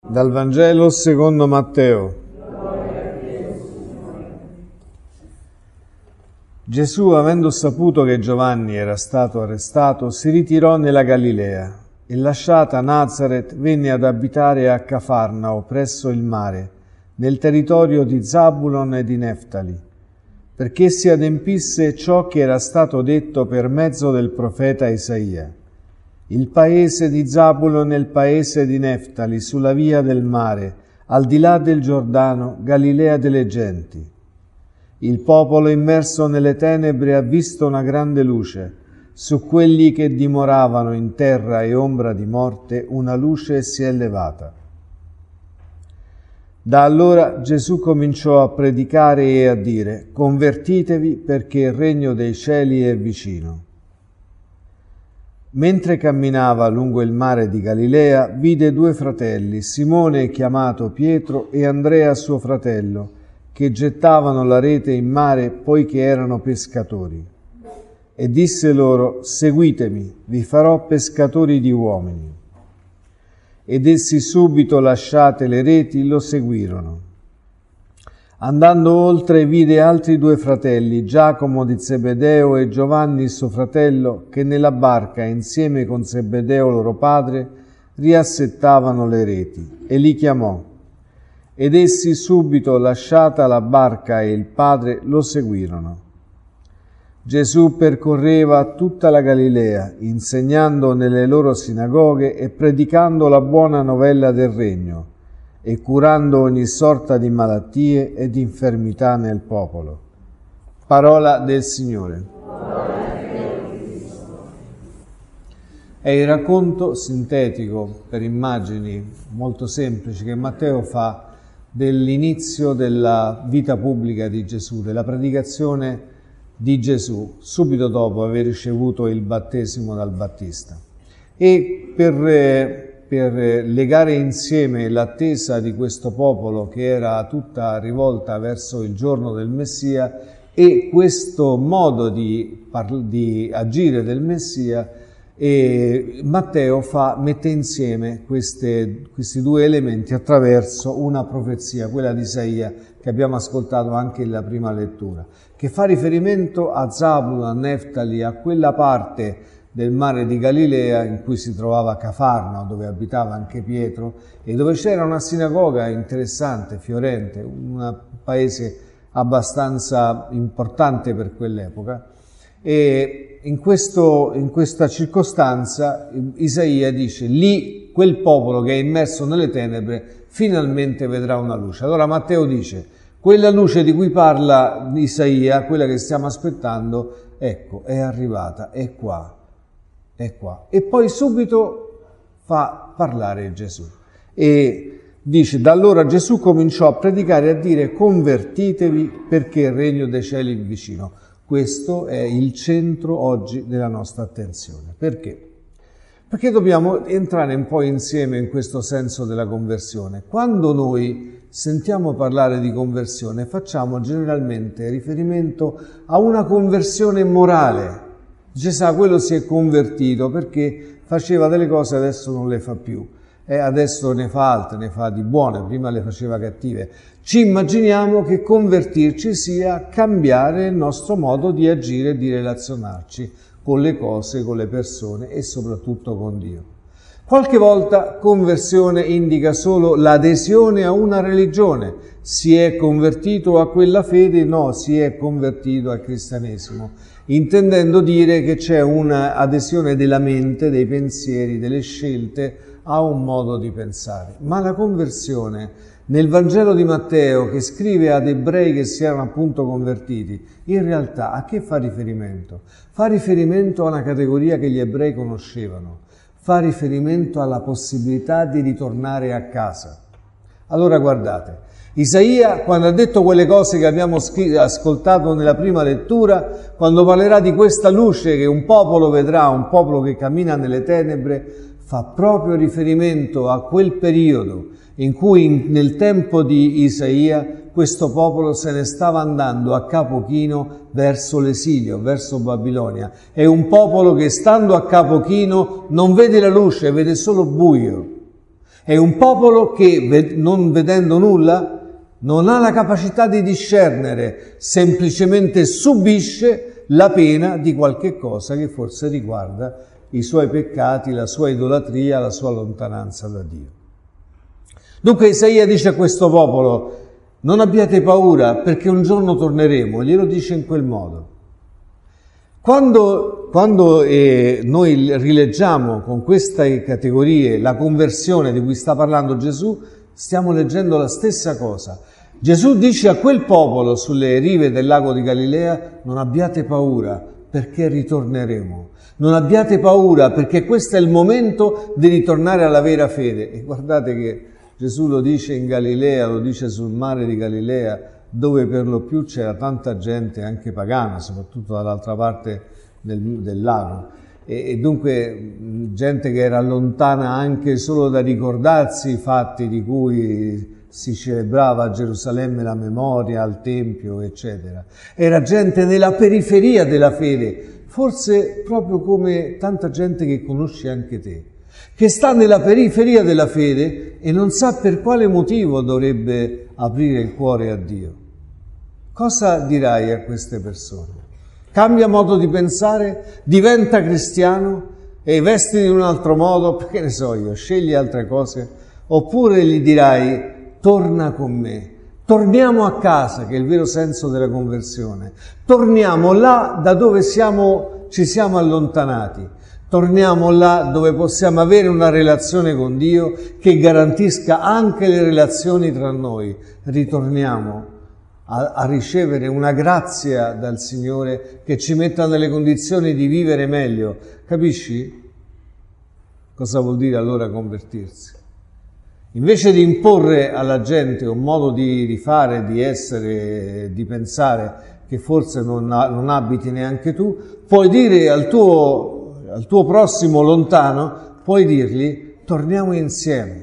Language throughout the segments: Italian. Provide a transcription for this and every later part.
Dal Vangelo secondo Matteo. Gesù, avendo saputo che Giovanni era stato arrestato, si ritirò nella Galilea e, lasciata Nazaret, venne ad abitare a Cafarnao presso il mare, nel territorio di Zabulon e di Neftali, perché si adempisse ciò che era stato detto per mezzo del profeta Isaia. Il paese di Zabulon e il paese di Neftali, sulla via del mare, al di là del Giordano, Galilea delle genti. Il popolo immerso nelle tenebre ha visto una grande luce. Su quelli che dimoravano in terra e ombra di morte, una luce si è levata. Da allora Gesù cominciò a predicare e a dire: convertitevi, perché il regno dei cieli è vicino. Mentre camminava lungo il mare di Galilea, vide due fratelli, Simone chiamato Pietro e Andrea suo fratello, che gettavano la rete in mare poiché erano pescatori. E disse loro: seguitemi, vi farò pescatori di uomini. Ed essi, subito lasciate le reti, lo seguirono. Andando oltre, vide altri due fratelli, Giacomo di Zebedeo e Giovanni suo fratello, che nella barca, insieme con Zebedeo loro padre, riassettavano le reti, e li chiamò. Ed essi, subito lasciata la barca e il padre, lo seguirono. Gesù percorreva tutta la Galilea, insegnando nelle loro sinagoghe e predicando la buona novella del regno, e curando ogni sorta di malattie e di infermità nel popolo. Parola del Signore. È il racconto sintetico per immagini molto semplici che Matteo fa dell'inizio della vita pubblica di Gesù, della predicazione di Gesù, subito dopo aver ricevuto il battesimo dal Battista. E per legare insieme l'attesa di questo popolo che era tutta rivolta verso il giorno del Messia e questo modo di agire del Messia, Matteo mette insieme questi due elementi attraverso una profezia, quella di Isaia, che abbiamo ascoltato anche nella prima lettura, che fa riferimento a Zabulon, a Neftali, a quella parte del mare di Galilea in cui si trovava Cafarnao, dove abitava anche Pietro, e dove c'era una sinagoga interessante, fiorente, un paese abbastanza importante per quell'epoca. E in questa circostanza Isaia dice: lì quel popolo che è immerso nelle tenebre finalmente vedrà una luce. Allora Matteo dice: quella luce di cui parla Isaia, quella che stiamo aspettando, ecco, è arrivata, è qua. È qua. E poi subito fa parlare Gesù e dice: da allora Gesù cominciò a predicare e a dire: convertitevi, perché il regno dei cieli è vicino. Questo è il centro oggi della nostra attenzione. Perché? Perché dobbiamo entrare un po' insieme in questo senso della conversione. Quando noi sentiamo parlare di conversione, facciamo generalmente riferimento a una conversione morale. Dice: sa, quello si è convertito perché faceva delle cose, adesso non le fa più, adesso ne fa altre, ne fa di buone, prima le faceva cattive. Ci immaginiamo che convertirci sia cambiare il nostro modo di agire e di relazionarci con le cose, con le persone e soprattutto con Dio. Qualche volta conversione indica solo l'adesione a una religione. Si è convertito a quella fede? No, si è convertito al cristianesimo, intendendo dire che c'è un'adesione della mente, dei pensieri, delle scelte a un modo di pensare. Ma la conversione nel Vangelo di Matteo, che scrive ad ebrei che si erano appunto convertiti, in realtà a che fa riferimento? Fa riferimento a una categoria che gli ebrei conoscevano, fa riferimento alla possibilità di ritornare a casa. Allora guardate, Isaia, quando ha detto quelle cose che abbiamo ascoltato nella prima lettura, quando parlerà di questa luce che un popolo vedrà, un popolo che cammina nelle tenebre, fa proprio riferimento a quel periodo in cui nel tempo di Isaia questo popolo se ne stava andando a capo chino verso l'esilio, verso Babilonia. È un popolo che, stando a capo chino, non vede la luce, vede solo buio. È un popolo che, non vedendo nulla, non ha la capacità di discernere, semplicemente subisce la pena di qualche cosa che forse riguarda i suoi peccati, la sua idolatria, la sua lontananza da Dio. Dunque Isaia dice a questo popolo: non abbiate paura, perché un giorno torneremo. Glielo dice in quel modo. Quando noi rileggiamo con queste categorie la conversione di cui sta parlando Gesù, stiamo leggendo la stessa cosa. Gesù dice a quel popolo sulle rive del lago di Galilea: non abbiate paura, perché ritorneremo. Non abbiate paura, perché questo è il momento di ritornare alla vera fede. E guardate che Gesù lo dice in Galilea, lo dice sul mare di Galilea, dove per lo più c'era tanta gente anche pagana, soprattutto dall'altra parte del lago. E dunque gente che era lontana anche solo da ricordarsi i fatti di cui si celebrava a Gerusalemme la memoria, al Tempio, eccetera. Era gente nella periferia della fede, forse proprio come tanta gente che conosci anche te, che sta nella periferia della fede e non sa per quale motivo dovrebbe aprire il cuore a Dio. Cosa dirai a queste persone? Cambia modo di pensare? Diventa cristiano? E vestiti in un altro modo? Perché ne so io, scegli altre cose? Oppure gli dirai: torna con me, torniamo a casa, che è il vero senso della conversione. Torniamo là da dove ci siamo allontanati. Torniamo là dove possiamo avere una relazione con Dio che garantisca anche le relazioni tra noi. Ritorniamo a ricevere una grazia dal Signore che ci metta nelle condizioni di vivere meglio. Capisci cosa vuol dire allora convertirsi? Invece di imporre alla gente un modo di fare, di essere, di pensare che forse non abiti neanche tu, puoi dire al tuo prossimo lontano, puoi dirgli: torniamo insieme.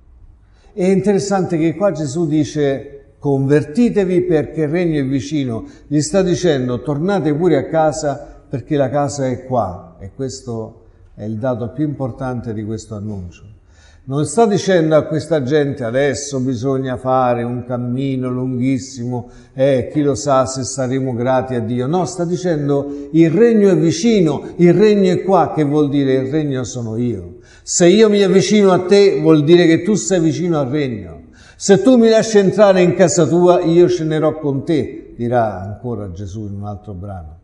È interessante che qua Gesù dice: convertitevi perché il regno è vicino. Gli sta dicendo: tornate pure a casa perché la casa è qua. E questo è il dato più importante di questo annuncio. Non sta dicendo a questa gente: adesso bisogna fare un cammino lunghissimo, chi lo sa se saremo grati a Dio. No, sta dicendo: il regno è vicino, il regno è qua. Che vuol dire? Il regno sono io. Se io mi avvicino a te, vuol dire che tu sei vicino al regno. Se tu mi lasci entrare in casa tua, io cenerò con te, dirà ancora Gesù in un altro brano.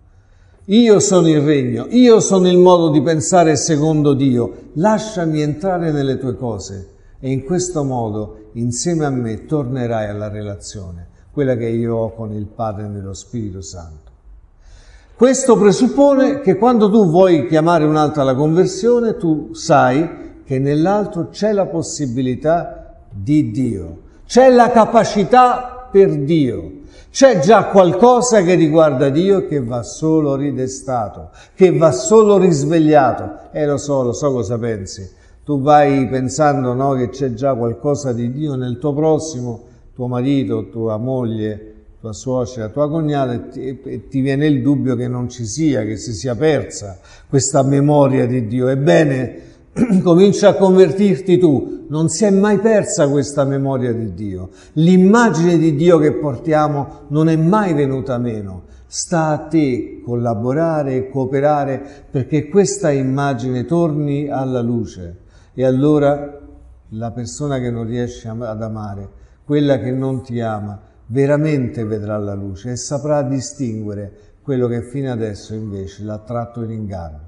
Io sono il regno, io sono il modo di pensare secondo Dio. Lasciami entrare nelle tue cose e in questo modo, insieme a me, tornerai alla relazione, quella che io ho con il Padre nello Spirito Santo. Questo presuppone che quando tu vuoi chiamare un'altra alla conversione, tu sai che nell'altro c'è la possibilità di Dio, c'è la capacità per Dio. C'è già qualcosa che riguarda Dio che va solo ridestato, che va solo risvegliato. Lo so cosa pensi. Tu vai pensando, no, che c'è già qualcosa di Dio nel tuo prossimo, tuo marito, tua moglie, tua suocera, tua cognata, e ti viene il dubbio che non ci sia, che si sia persa questa memoria di Dio. Ebbene, comincia a convertirti tu. Non si è mai persa questa memoria di Dio. L'immagine di Dio che portiamo non è mai venuta meno. Sta a te collaborare e cooperare perché questa immagine torni alla luce. E allora la persona che non riesce ad amare, quella che non ti ama, veramente vedrà la luce e saprà distinguere quello che fino adesso invece l'ha tratto in inganno.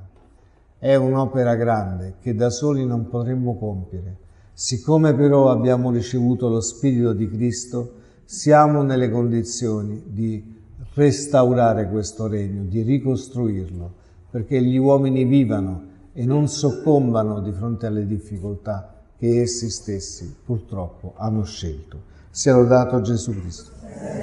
È un'opera grande che da soli non potremmo compiere. Siccome però abbiamo ricevuto lo Spirito di Cristo, siamo nelle condizioni di restaurare questo regno, di ricostruirlo, perché gli uomini vivano e non soccombano di fronte alle difficoltà che essi stessi purtroppo hanno scelto. Sia lodato Gesù Cristo.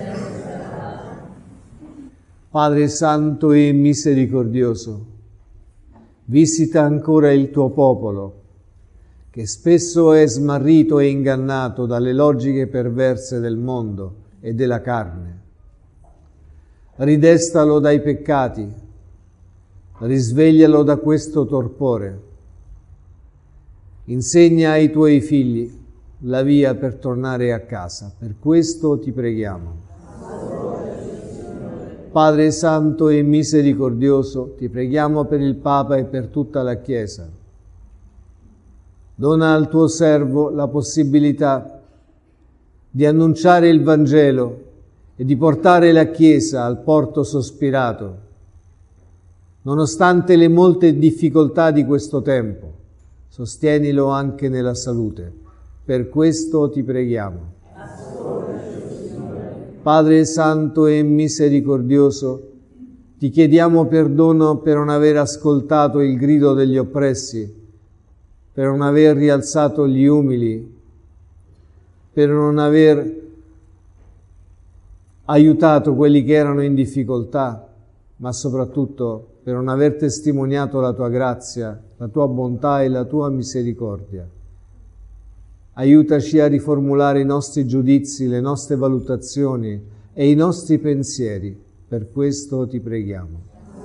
Padre Santo e misericordioso, visita ancora il tuo popolo, che spesso è smarrito e ingannato dalle logiche perverse del mondo e della carne. Ridestalo dai peccati, risveglialo da questo torpore. Insegna ai tuoi figli la via per tornare a casa. Per questo ti preghiamo. Padre Santo e misericordioso, ti preghiamo per il Papa e per tutta la Chiesa. Dona al tuo servo la possibilità di annunciare il Vangelo e di portare la Chiesa al porto sospirato, nonostante le molte difficoltà di questo tempo. Sostienilo anche nella salute. Per questo ti preghiamo. Padre Santo e misericordioso, ti chiediamo perdono per non aver ascoltato il grido degli oppressi, per non aver rialzato gli umili, per non aver aiutato quelli che erano in difficoltà, ma soprattutto per non aver testimoniato la tua grazia, la tua bontà e la tua misericordia. Aiutaci a riformulare i nostri giudizi, le nostre valutazioni e i nostri pensieri. Per questo ti preghiamo.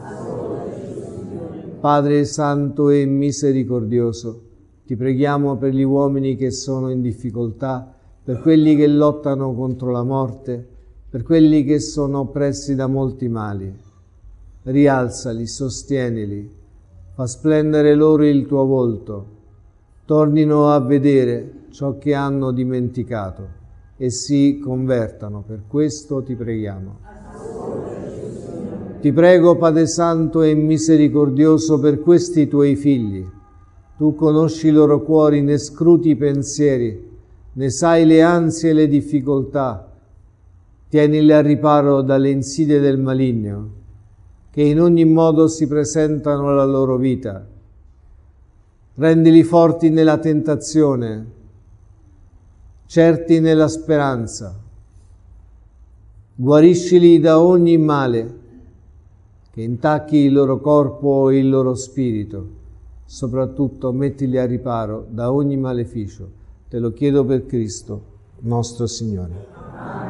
Padre Santo e misericordioso, ti preghiamo per gli uomini che sono in difficoltà, per quelli che lottano contro la morte, per quelli che sono oppressi da molti mali. Rialzali, sostienili, fa splendere loro il tuo volto, tornino a vedere ciò che hanno dimenticato e si convertano. Per questo ti preghiamo. Ti prego, Padre Santo e misericordioso, per questi tuoi figli. Tu conosci i loro cuori, ne scruti i pensieri, ne sai le ansie e le difficoltà. Tienili al riparo dalle insidie del maligno, che in ogni modo si presentano alla loro vita. Rendili forti nella tentazione, certi nella speranza. Guariscili da ogni male che intacchi il loro corpo e il loro spirito. Soprattutto mettili a riparo da ogni maleficio. Te lo chiedo per Cristo, nostro Signore.